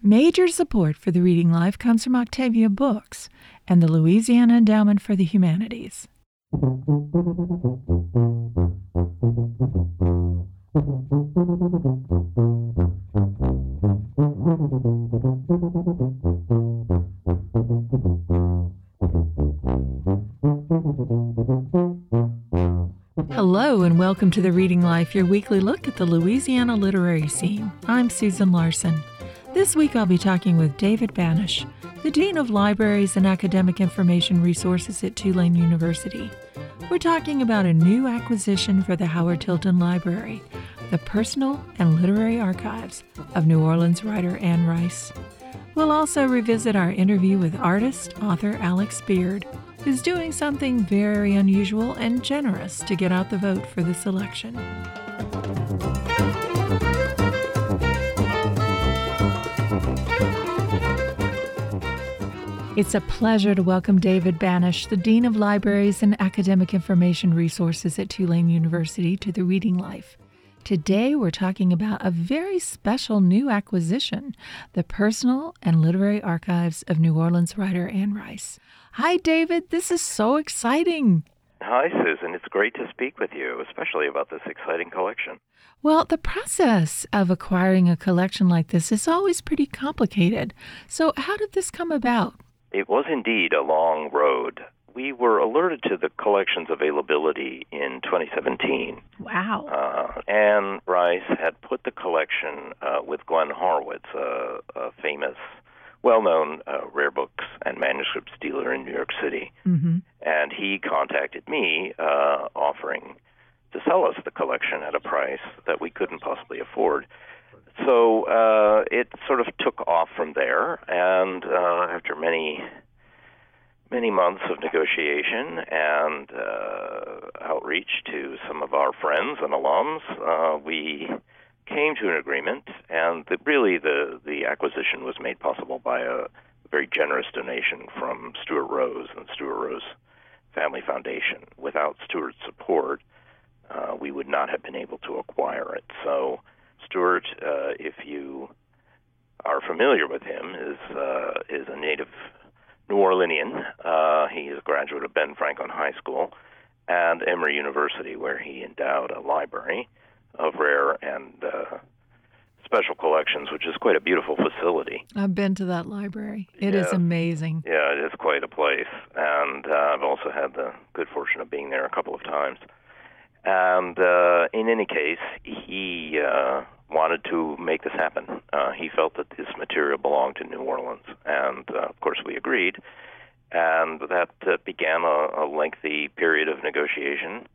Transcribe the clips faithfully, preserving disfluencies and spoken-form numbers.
Major support for the Reading Life comes from Octavia Books and the Louisiana Endowment for the Humanities. Hello and welcome to The Reading Life, your weekly look at the Louisiana literary scene. I'm Susan Larson. This week I'll be talking with David Banish, the Dean of Libraries and Academic Information Resources at Tulane University. We're talking about a new acquisition for the Howard Tilton Library, the personal and literary archives of New Orleans writer Anne Rice. We'll also revisit our interview with artist, author Alex Beard, who's doing something very unusual and generous to get out the vote for this election. It's a pleasure to welcome David Banish, the Dean of Libraries and Academic Information Resources at Tulane University, to The Reading Life. Today, we're talking about a very special new acquisition, the personal and literary archives of New Orleans writer Anne Rice. Hi, David. This is so exciting. Hi, Susan. It's great to speak with you, especially about this exciting collection. Well, the process of acquiring a collection like this is always pretty complicated. So how did this come about? It was indeed a long road. We were alerted to the collection's availability in twenty seventeen. Wow. Uh, Anne Rice had put the collection uh, with Glenn Horowitz, uh, a famous, well-known uh, rare books and manuscripts dealer in New York City. Mm-hmm. And he contacted me uh, offering to sell us the collection at a price that we couldn't possibly afford. So uh, it sort of took off from there, and uh, after many, many months of negotiation and uh, outreach to some of our friends and alums, uh, we came to an agreement, and the, really the, the acquisition was made possible by a very generous donation from Stuart Rose and Stuart Rose Family Foundation. Without Stuart's support, uh, we would not have been able to acquire it. So Stuart, uh, if you are familiar with him, is uh, is a native New Orleanian. Uh, he is a graduate of Ben Franklin High School and Emory University, where he endowed a library of rare and uh, special collections, which is quite a beautiful facility. I've been to that library. It yeah. is amazing. Yeah, it is quite a place. And uh, I've also had the good fortune of being there a couple of times. And uh, in any case, he uh, wanted to make this happen. Uh, he felt that this material belonged to New Orleans, and uh, of course we agreed. And that uh, began a, a lengthy period of negotiation,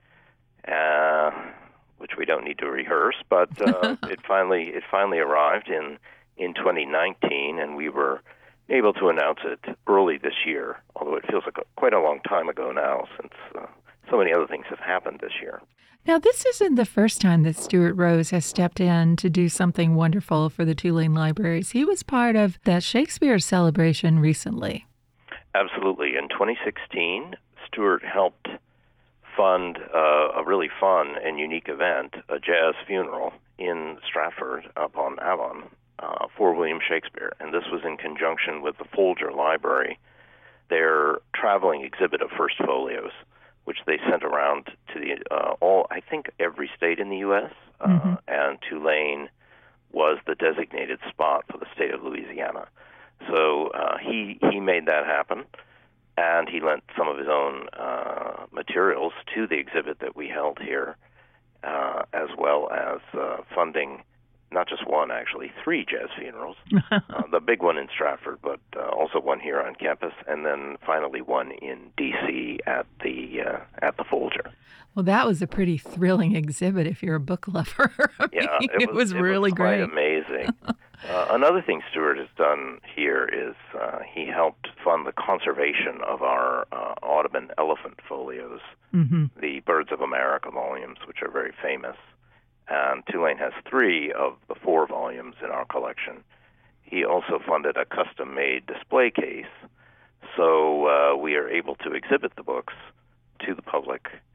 uh, which we don't need to rehearse. But uh, it finally it finally arrived in in twenty nineteen, and we were able to announce it early this year. Although it feels like a, quite a long time ago now, since uh, so many other things have happened this year. Now, this isn't the first time that Stuart Rose has stepped in to do something wonderful for the Tulane Libraries. He was part of that Shakespeare celebration recently. Absolutely. In twenty sixteen, Stuart helped fund uh, a really fun and unique event, a jazz funeral in Stratford upon Avon uh, for William Shakespeare. And this was in conjunction with the Folger Library, their traveling exhibit of first folios, which they sent around to the uh, all, I think, every state in the U S, uh, mm-hmm. and Tulane was the designated spot for the state of Louisiana. So uh, he he made that happen, and he lent some of his own uh, materials to the exhibit that we held here, uh, as well as uh, funding not just one, actually, three jazz funerals. uh, the big one in Stratford, but uh, also one here on campus, and then finally one in D C at the uh, at the Folger. Well, that was a pretty thrilling exhibit if you're a book lover. I yeah, mean, it was, it was it really was quite great. amazing. uh, another thing Stuart has done here is uh, he helped fund the conservation of our uh, Audubon elephant folios, mm-hmm. the Birds of America volumes, which are very famous. And Tulane has three of the four volumes in our collection. He also funded a custom-made display case, so uh, we are able to exhibit the books to the public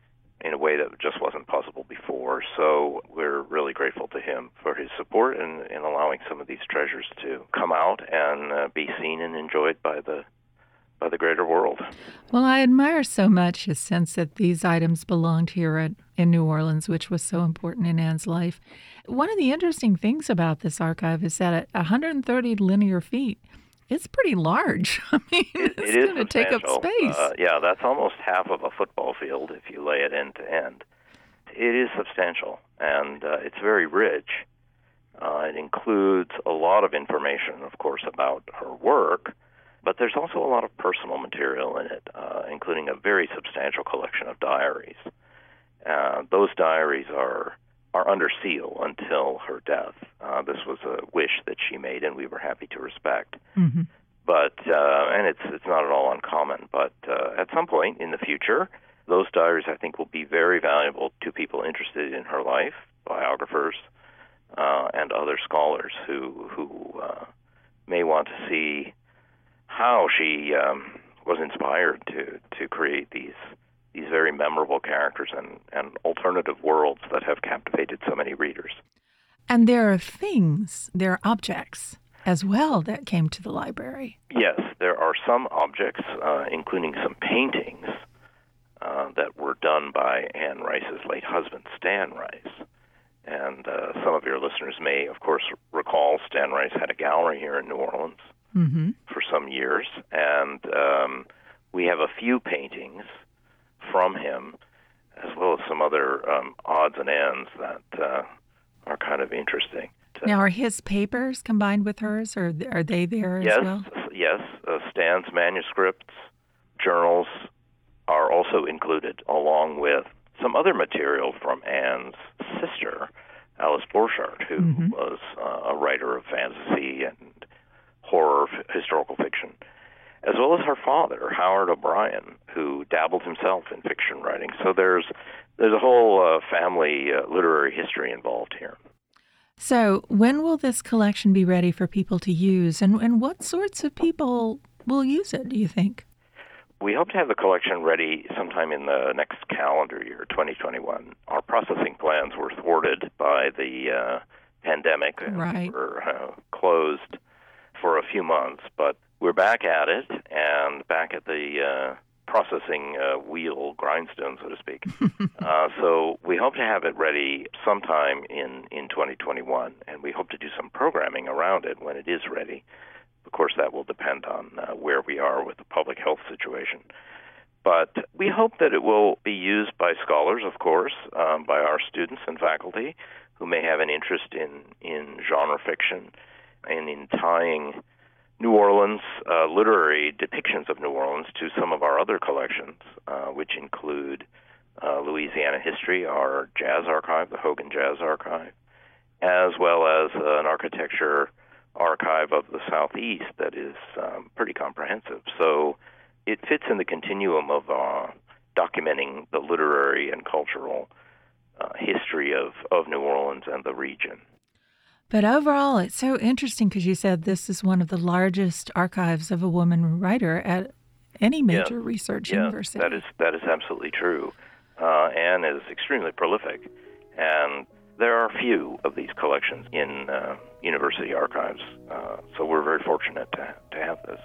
in a way that just wasn't possible before. So we're really grateful to him for his support in, in allowing some of these treasures to come out and uh, be seen and enjoyed by the by the greater world. Well, I admire so much his sense that these items belonged here at, in New Orleans, which was so important in Anne's life. One of the interesting things about this archive is that at one hundred thirty linear feet, it's pretty large. I mean, it, it's it going to take up space. Uh, yeah, that's almost half of a football field if you lay it end to end. It is substantial, and uh, it's very rich. Uh, it includes a lot of information, of course, about her work, but there's also a lot of personal material in it, uh, including a very substantial collection of diaries. Uh, those diaries are are under seal until her death. Uh, this was a wish that she made, and we were happy to respect. Mm-hmm. But uh, and it's it's not at all uncommon. But uh, at some point in the future, those diaries, I think, will be very valuable to people interested in her life, biographers, uh, and other scholars who who uh, may want to see how she um, was inspired to, to create these these very memorable characters and, and alternative worlds that have captivated so many readers. And there are things, there are objects as well that came to the library. Yes, there are some objects, uh, including some paintings uh, that were done by Anne Rice's late husband, Stan Rice. And uh, some of your listeners may, of course, recall Stan Rice had a gallery here in New Orleans. Mm-hmm. For some years, and um, we have a few paintings from him, as well as some other um, odds and ends that uh, are kind of interesting. Now, are his papers combined with hers, or are they there yes, as well? Yes, uh, Stan's manuscripts, journals are also included, along with some other material from Anne's sister, Alice Borchardt, who mm-hmm. was uh, a writer of fantasy and horror, historical fiction, as well as her father, Howard O'Brien, who dabbled himself in fiction writing. So there's there's a whole uh, family uh, literary history involved here. So when will this collection be ready for people to use, and, and what sorts of people will use it, do you think? We hope to have the collection ready sometime in the next calendar year, twenty twenty-one. Our processing plans were thwarted by the uh, pandemic and right. were uh, closed for a few months, but we're back at it and back at the uh, processing uh, wheel, grindstone, so to speak. uh, so we hope to have it ready sometime in, in twenty twenty-one, and we hope to do some programming around it when it is ready. Of course, that will depend on uh, where we are with the public health situation. But we hope that it will be used by scholars, of course, um, by our students and faculty who may have an interest in, in genre fiction and in tying New Orleans uh, literary depictions of New Orleans to some of our other collections, uh, which include uh, Louisiana history, our jazz archive, the Hogan Jazz Archive, as well as uh, an architecture archive of the Southeast that is um, pretty comprehensive. So it fits in the continuum of uh, documenting the literary and cultural uh, history of, of New Orleans and the region. But overall, it's so interesting because you said this is one of the largest archives of a woman writer at any major yeah. research yeah, university. that is that is absolutely true. Uh, Anne is extremely prolific, and there are few of these collections in uh, university archives, uh, so we're very fortunate to, to have this.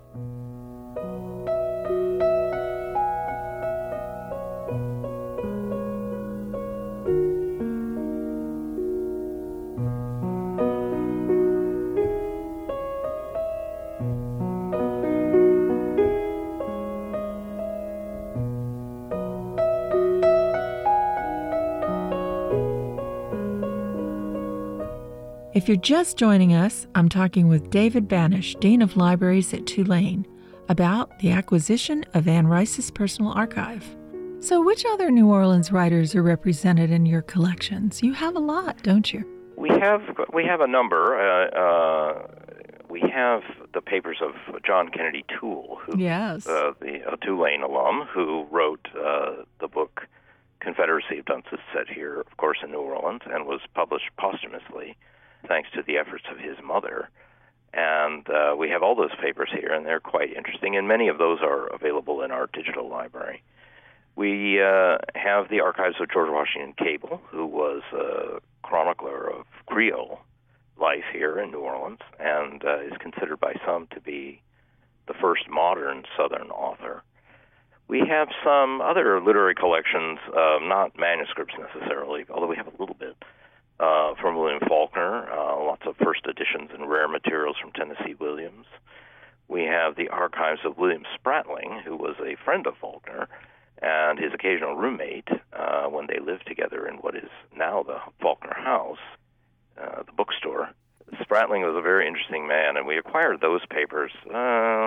If you're just joining us, I'm talking with David Banish, Dean of Libraries at Tulane, about the acquisition of Anne Rice's personal archive. So which other New Orleans writers are represented in your collections? You have a lot, don't you? We have we have a number. Uh, uh, we have the papers of John Kennedy Toole, who yes. uh, the a Tulane alum who wrote uh, the book Confederacy of Dunces Set Here, of course, in New Orleans, and was published posthumously, thanks to the efforts of his mother. And uh, we have all those papers here, and they're quite interesting, and many of those are available in our digital library. We uh, have the archives of George Washington Cable, who was a chronicler of Creole life here in New Orleans, and uh, is considered by some to be the first modern Southern author. We have some other literary collections, uh, not manuscripts necessarily, although we have a little bit, uh, from William Faulkner, uh, lots of first editions and rare materials from Tennessee Williams. We have the archives of William Spratling, who was a friend of Faulkner and his occasional roommate uh, when they lived together in what is now the Faulkner House, uh, the bookstore. Spratling was a very interesting man, and we acquired those papers uh,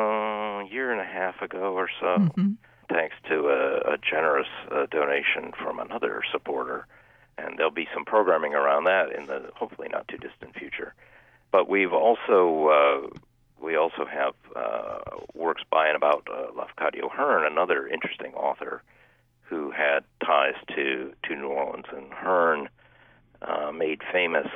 a year and a half ago or so, mm-hmm. thanks to a, a generous uh, donation from another supporter. And there'll be some programming around that in the hopefully not too distant future. But we've also uh, we also have uh, works by and about uh, Lafcadio Hearn, another interesting author who had ties to, to New Orleans. And Hearn uh, made famous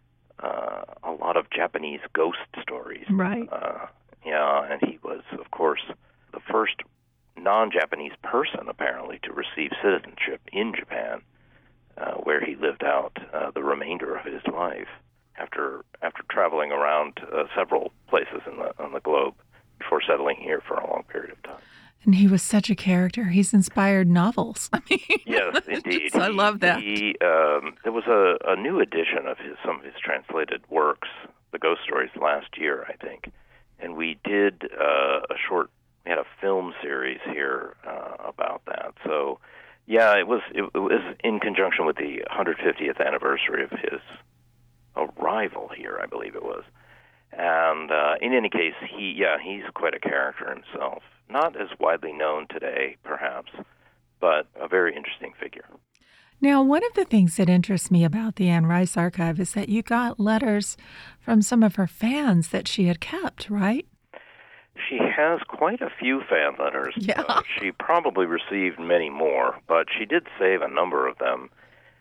uh, a lot of Japanese ghost stories. Right. Uh, yeah, and he was, of course, the first non-Japanese person, apparently, to receive citizenship in Japan, uh, where he lived out uh, the remainder of his life after after traveling around uh, several places in the, on the globe before settling here for a long period of time. And he was such a character. He's inspired novels. I mean, yes, indeed. I love that. He, um, there was a, a new edition of his some of his translated works, the Ghost Stories, last year, I think. And we did uh, a short, we had a film series here uh, about that. So, yeah, it was it, it was in conjunction with the one hundred fiftieth anniversary of his arrival here, I believe it was. And uh, in any case, he yeah, he's quite a character himself. Not as widely known today, perhaps, but a very interesting figure. Now, one of the things that interests me about the Anne Rice archive is that you got letters from some of her fans that she had kept, right? She has quite a few fan letters. Yeah. Uh, she probably received many more, but she did save a number of them.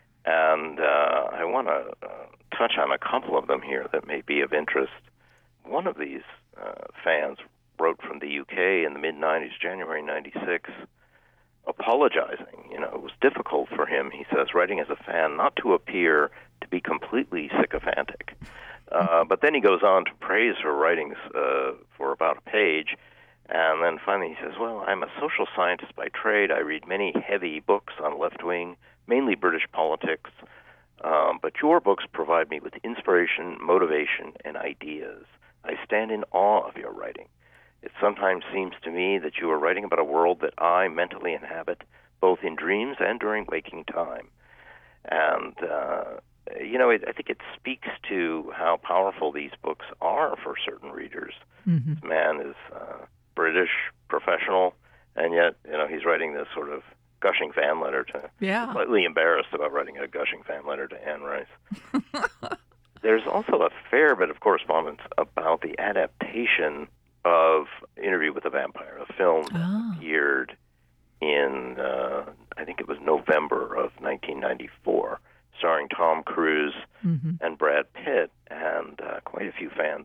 And uh, I want to uh, touch on a couple of them here that may be of interest. One of these uh, fans wrote from the U K in the mid nineties, January ninety-six, apologizing. You know, it was difficult for him, he says, writing as a fan, not to appear to be completely sycophantic. Uh, but then he goes on to praise her writings uh, for about a page, and then finally he says, well, I'm a social scientist by trade. I read many heavy books on left-wing, mainly British politics, um, but your books provide me with inspiration, motivation, and ideas. I stand in awe of your writing. It sometimes seems to me that you are writing about a world that I mentally inhabit, both in dreams and during waking time. And, uh, you know, it, I think it speaks to how powerful these books are for certain readers. Mm-hmm. This man is uh, British, professional, and yet, you know, he's writing this sort of gushing fan letter to... Yeah. Slightly embarrassed about writing a gushing fan letter to Anne Rice. There's also a fair bit of correspondence about the adaptation of Interview with the Vampire, a film that oh. appeared in, uh, I think it was November of nineteen ninety-four, starring Tom Cruise mm-hmm. and Brad Pitt, and uh, quite a few fans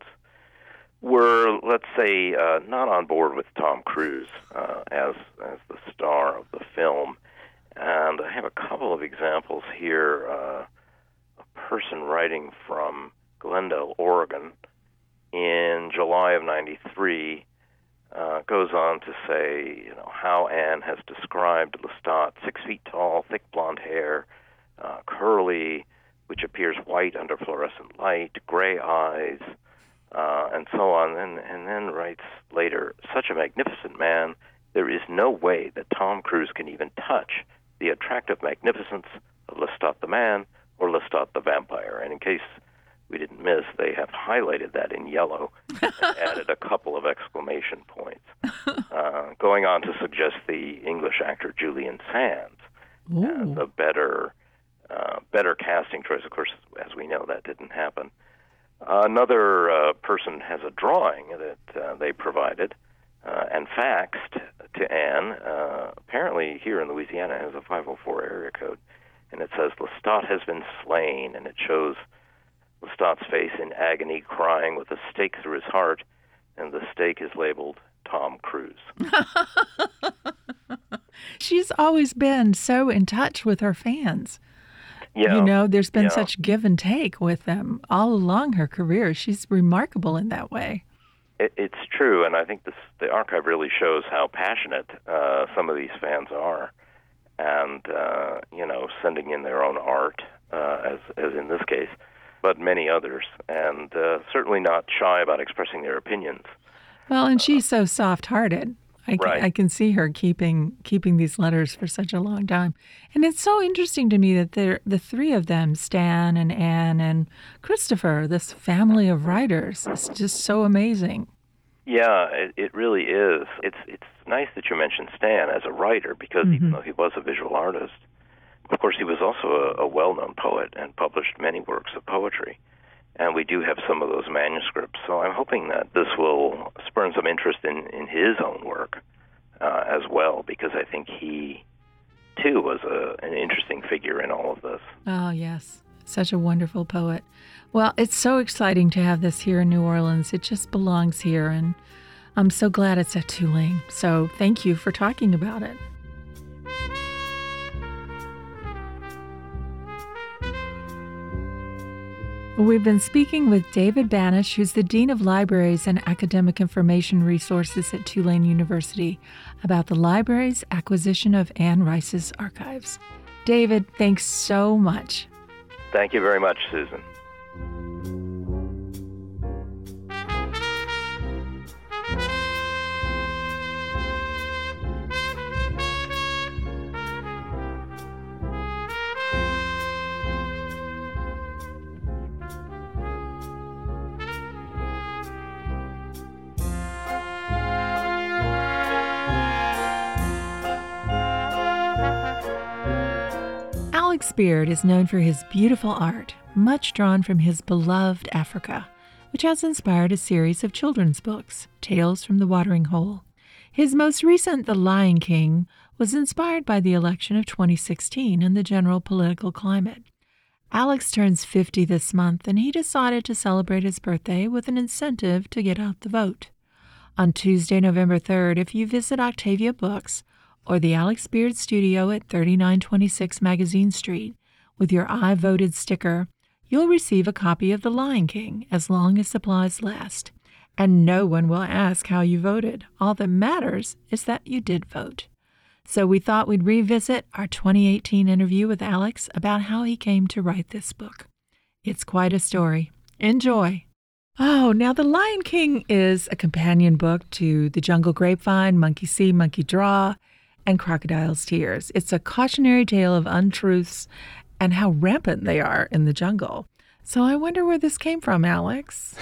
were, let's say, uh, not on board with Tom Cruise uh, as as the star of the film. And I have a couple of examples here. Uh, a person writing from Glendale, Oregon, in July of ninety-three, uh, goes on to say, you know, how Anne has described Lestat, six feet tall, thick blonde hair, uh, curly, which appears white under fluorescent light, gray eyes, uh, and so on, and, and then writes later, such a magnificent man, there is no way that Tom Cruise can even touch the attractive magnificence of Lestat the man or Lestat the vampire. And in case we didn't miss, they have highlighted that in yellow and added a couple of exclamation points, uh, going on to suggest the English actor Julian Sands Ooh. as a better uh, better casting choice. Of course, as we know, that didn't happen. Uh, another uh, person has a drawing that uh, they provided uh, and faxed to Anne. Uh, apparently here in Louisiana it has a five oh four area code, and it says, Lestat has been slain, and it shows Lestat's face in agony, crying with a stake through his heart, and the stake is labeled Tom Cruise. She's always been so in touch with her fans. Yeah. You know, there's been yeah. such give and take with them all along her career. She's remarkable in that way. It, it's true, and I think this, the archive really shows how passionate uh, some of these fans are, and, uh, you know, sending in their own art, uh, as, as in this case, but many others, and uh, certainly not shy about expressing their opinions. Well, and she's so soft-hearted. I can, Right. I can see her keeping keeping these letters for such a long time. And it's so interesting to me that they're, the three of them, Stan and Anne and Christopher, this family of writers, is just so amazing. Yeah, it, it really is. It's it's nice that you mentioned Stan as a writer, because Mm-hmm. even though he was a visual artist, of course he was also a, a well-known poet and published many works of poetry. And we do have some of those manuscripts, so I'm hoping that this will spur some interest in, in his own work uh, as well, because I think he, too, was a, an interesting figure in all of this. Oh, yes. Such a wonderful poet. Well, it's so exciting to have this here in New Orleans. It just belongs here, and I'm so glad it's at Tulane. So thank you for talking about it. We've been speaking with David Banish, who's the Dean of Libraries and Academic Information Resources at Tulane University, about the library's acquisition of Anne Rice's archives. David, thanks so much. Thank you very much, Susan. Alex Beard is known for his beautiful art, much drawn from his beloved Africa, which has inspired a series of children's books, Tales from the Watering Hole. His most recent, The Lion King, was inspired by the election of twenty sixteen and the general political climate. Alex turns fifty this month, and he decided to celebrate his birthday with an incentive to get out the vote. On Tuesday, November third, if you visit Octavia Books, or the Alex Beard Studio at thirty-nine twenty-six Magazine Street with your I Voted sticker, you'll receive a copy of The Lion King as long as supplies last. And no one will ask how you voted. All that matters is that you did vote. So we thought we'd revisit our twenty eighteen interview with Alex about how he came to write this book. It's quite a story. Enjoy. Oh, now The Lion King is a companion book to The Jungle Grapevine, Monkey See, Monkey Draw, and Crocodile's Tears. It's a cautionary tale of untruths and how rampant they are in the jungle. So I wonder where this came from, Alex.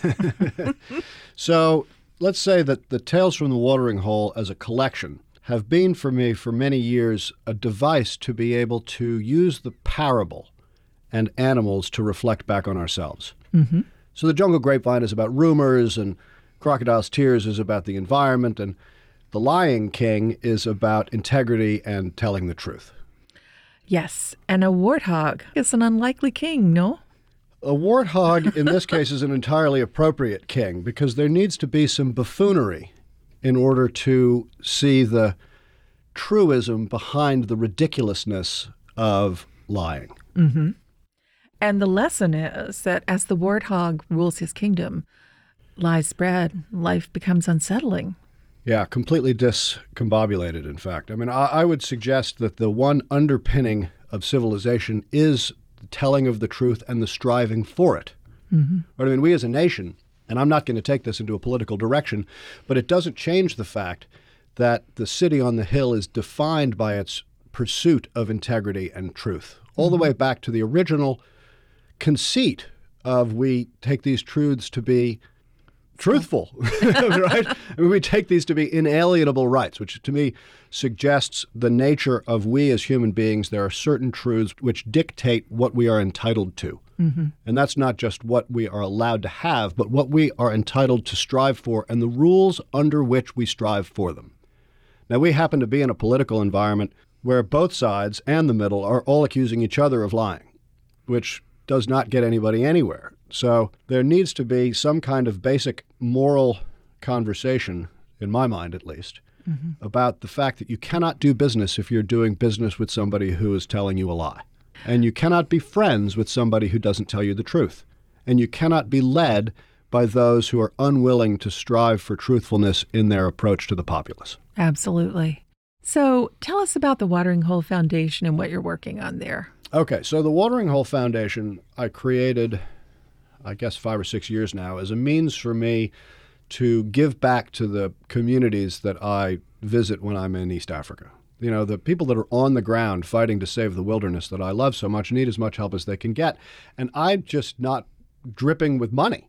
So let's say that the Tales from the Watering Hole as a collection have been for me for many years a device to be able to use the parable and animals to reflect back on ourselves. Mm-hmm. So The Jungle Grapevine is about rumors, and Crocodile's Tears is about the environment, and The Lion King is about integrity and telling the truth. Yes, and a warthog is an unlikely king, no? A warthog, in this case, is an entirely appropriate king, because there needs to be some buffoonery in order to see the truism behind the ridiculousness of lying. Mm-hmm. And the lesson is that as the warthog rules his kingdom, lies spread, life becomes unsettling. Yeah, completely discombobulated, in fact. I mean, I, I would suggest that the one underpinning of civilization is the telling of the truth and the striving for it. Mm-hmm. But I mean, we as a nation, and I'm not going to take this into a political direction, but it doesn't change the fact that the city on the hill is defined by its pursuit of integrity and truth, all the way back to the original conceit of we take these truths to be truthful, right? I mean, we take these to be inalienable rights, which to me suggests the nature of we as human beings. There are certain truths which dictate what we are entitled to. Mm-hmm. And that's not just what we are allowed to have, but what we are entitled to strive for and the rules under which we strive for them. Now, we happen to be in a political environment where both sides and the middle are all accusing each other of lying, which does not get anybody anywhere. So there needs to be some kind of basic moral conversation, in my mind at least, mm-hmm. about the fact that you cannot do business if you're doing business with somebody who is telling you a lie. And you cannot be friends with somebody who doesn't tell you the truth. And you cannot be led by those who are unwilling to strive for truthfulness in their approach to the populace. Absolutely. So tell us about the Watering Hole Foundation and what you're working on there. Okay, so the Watering Hole Foundation I created, I guess, five or six years now as a means for me to give back to the communities that I visit when I'm in East Africa. You know, the people that are on the ground fighting to save the wilderness that I love so much need as much help as they can get. And I'm just not dripping with money.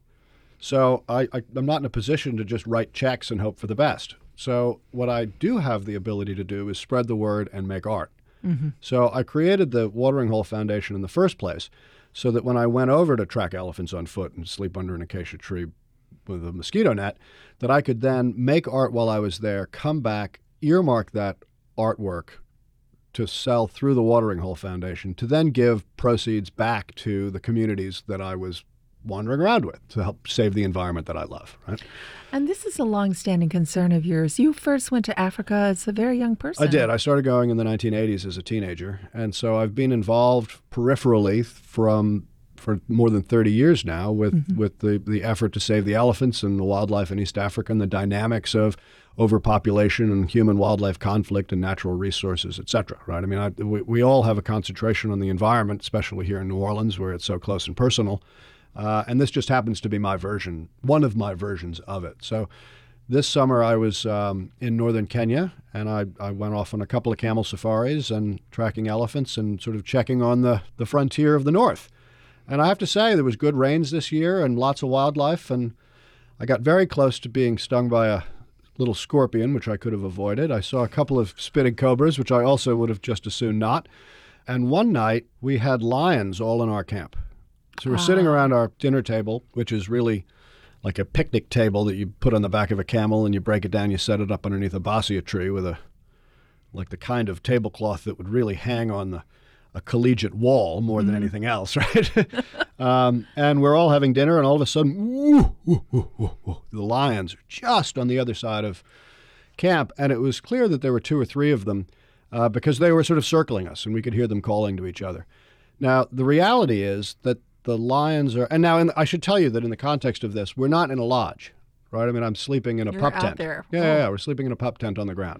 So I, I, I'm not in a position to just write checks and hope for the best. So what I do have the ability to do is spread the word and make art. Mm-hmm. So I created the Watering Hole Foundation in the first place so that when I went over to track elephants on foot and sleep under an acacia tree with a mosquito net, that I could then make art while I was there, come back, earmark that artwork to sell through the Watering Hole Foundation, to then give proceeds back to the communities that I was wandering around with to help save the environment that I love, right? And this is a long-standing concern of yours. You first went to Africa as a very young person. I did. I started going in the nineteen eighties as a teenager, and so I've been involved peripherally from for more than thirty years now with, mm-hmm. with the, the effort to save the elephants and the wildlife in East Africa and the dynamics of overpopulation and human-wildlife conflict and natural resources, et cetera, right? I mean, I, we, we all have a concentration on the environment, especially here in New Orleans where it's so close and personal. Uh, and this just happens to be my version, one of my versions of it. So this summer I was um, in northern Kenya, and I, I went off on a couple of camel safaris and tracking elephants and sort of checking on the, the frontier of the north. And I have to say, there was good rains this year and lots of wildlife, and I got very close to being stung by a little scorpion, which I could have avoided. I saw a couple of spitting cobras, which I also would have just as soon not. And one night, we had lions all in our camp. So we're ah. sitting around our dinner table, which is really like a picnic table that you put on the back of a camel and you break it down, you set it up underneath a bassia tree with a, like the kind of tablecloth that would really hang on the a collegiate wall more than mm. anything else, right? um, and we're all having dinner, and all of a sudden, whoo, whoo, whoo, whoo, whoo, the lions are just on the other side of camp. And it was clear that there were two or three of them uh, because they were sort of circling us, and we could hear them calling to each other. Now, the reality is that the lions are, and now in, I should tell you that in the context of this, we're not in a lodge, right? I mean, I'm sleeping in a You're pup out tent. There. Yeah, yeah, yeah, we're sleeping in a pup tent on the ground.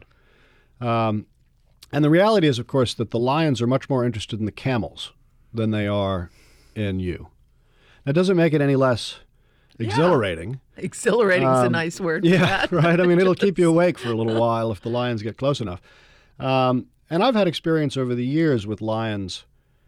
Um, And the reality is, of course, that the lions are much more interested in the camels than they are in you. That doesn't make it any less exhilarating. Yeah. Exhilarating is um, a nice word for yeah, that. right. I mean, it'll keep you awake for a little while if the lions get close enough. Um, and I've had experience over the years with lions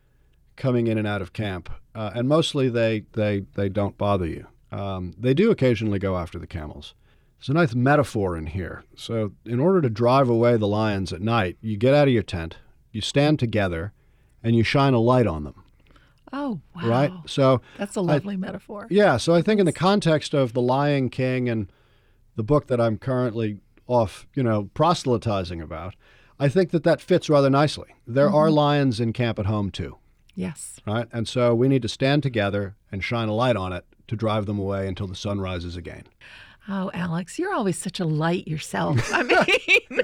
coming in and out of camp, uh, and mostly they, they, they don't bother you. Um, they do occasionally go after the camels. There's a nice metaphor in here. So in order to drive away the lions at night, you get out of your tent, you stand together, and you shine a light on them. Oh, wow. Right? So that's a lovely I, metaphor. Yeah. So I think in the context of The Lion King and the book that I'm currently off, you know, proselytizing about, I think that that fits rather nicely. There mm-hmm. are lions in camp at home, too. Yes. Right? And so we need to stand together and shine a light on it to drive them away until the sun rises again. Oh, Alex, you're always such a light yourself. I mean,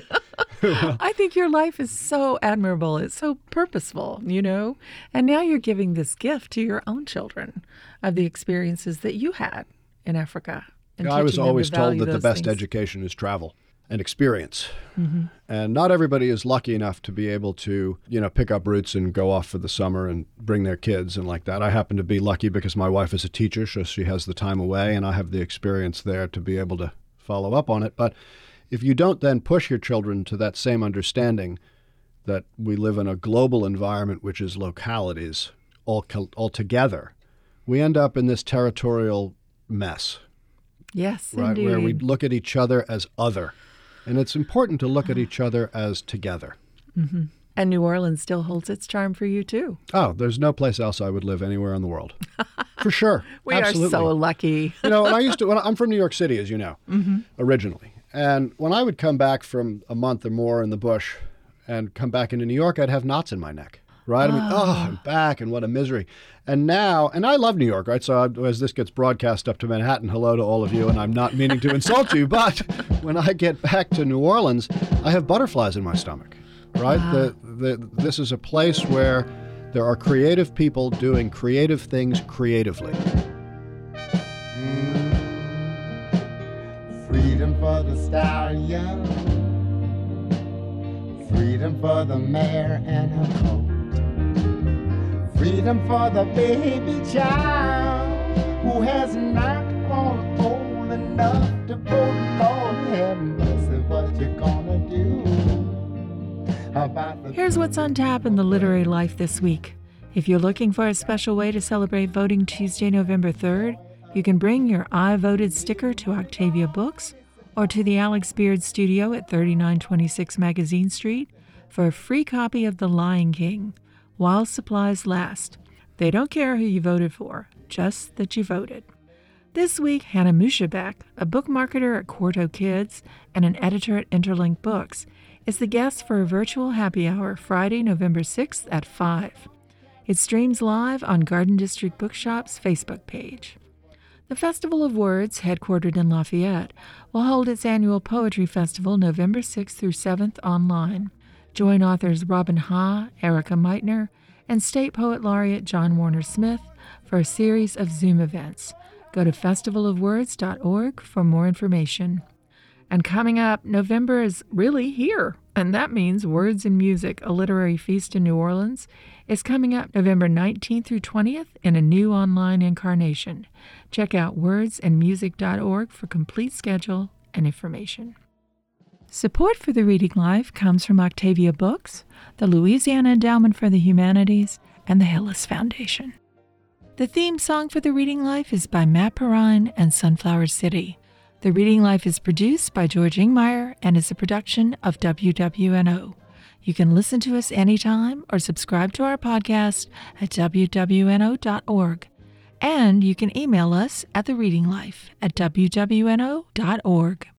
I think your life is so admirable. It's so purposeful, you know? And now you're giving this gift to your own children of the experiences that you had in Africa. And I was always to told that the best things. education is travel and experience. Mm-hmm. And not everybody is lucky enough to be able to, you know, pick up roots and go off for the summer and bring their kids and like that. I happen to be lucky because my wife is a teacher, so she has the time away, and I have the experience there to be able to follow up on it. But if you don't then push your children to that same understanding that we live in a global environment, which is localities all, all together, we end up in this territorial mess. Yes, right, indeed. Where we look at each other as other. And it's important to look at each other as together. Mm-hmm. And New Orleans still holds its charm for you, too. Oh, there's no place else I would live anywhere in the world. For sure. We Absolutely. are so lucky. You know, when I used to, when I, I'm from New York City, as you know, mm-hmm. originally. And when I would come back from a month or more in the bush and come back into New York, I'd have knots in my neck. right? I mean, Oh. oh, I'm back, and what a misery. And now, and I love New York, right? So I, as this gets broadcast up to Manhattan, hello to all of you, and I'm not meaning to insult you, but when I get back to New Orleans, I have butterflies in my stomach, right? Wow. The, the, this is a place where there are creative people doing creative things creatively. Freedom for the stallion, freedom for the mare and her colt, freedom for the baby child who has not grown old enough to vote. Lord have mercy, what you gonna do about the... Here's what's on tap in the literary life this week. If you're looking for a special way to celebrate Voting Tuesday, November third, you can bring your I Voted sticker to Octavia Books or to the Alex Beard Studio at thirty-nine twenty-six Magazine Street for a free copy of The Lion King, while supplies last. They don't care who you voted for, just that you voted. This week, Hannah Mushabek, a book marketer at Quarto Kids and an editor at Interlink Books, is the guest for a virtual happy hour Friday, November sixth at five. It streams live on Garden District Bookshop's Facebook page. The Festival of Words, headquartered in Lafayette, will hold its annual Poetry Festival November sixth through seventh online. Join authors Robin Ha, Erica Meitner, and State Poet Laureate John Warner Smith for a series of Zoom events. Go to festival of words dot org for more information. And coming up, November is really here, and that means Words and Music, a literary feast in New Orleans, is coming up November nineteenth through twentieth in a new online incarnation. Check out words and music dot org for complete schedule and information. Support for the Reading Life comes from Octavia Books, the Louisiana Endowment for the Humanities, and the Hillis Foundation. The theme song for the Reading Life is by Matt Perrine and Sunflower City. The Reading Life is produced by George Ingmeyer and is a production of W W N O. You can listen to us anytime or subscribe to our podcast at W W N O dot org. And you can email us at the Reading Life at W W N O dot org.